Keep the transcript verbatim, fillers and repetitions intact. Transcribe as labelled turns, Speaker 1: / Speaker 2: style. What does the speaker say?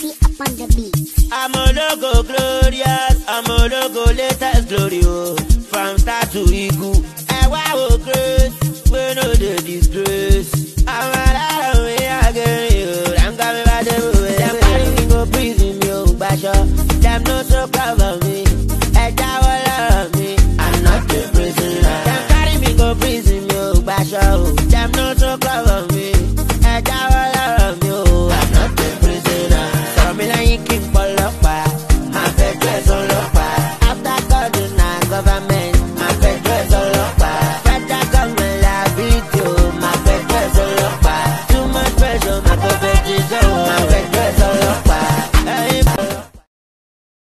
Speaker 1: Easy up on the beat.
Speaker 2: I'm a logo glorious, I'm a logo latest glory, oh. From start to eagle, and wow, grace, we know the disgrace. I'm a lot of me again, you. I'm coming by the way. Them carry me go prison, you, basho. Them no so proud of me, and I will love me. I'm not a prisoner. Them carry me go prison, you, basho. Them no so proud of me.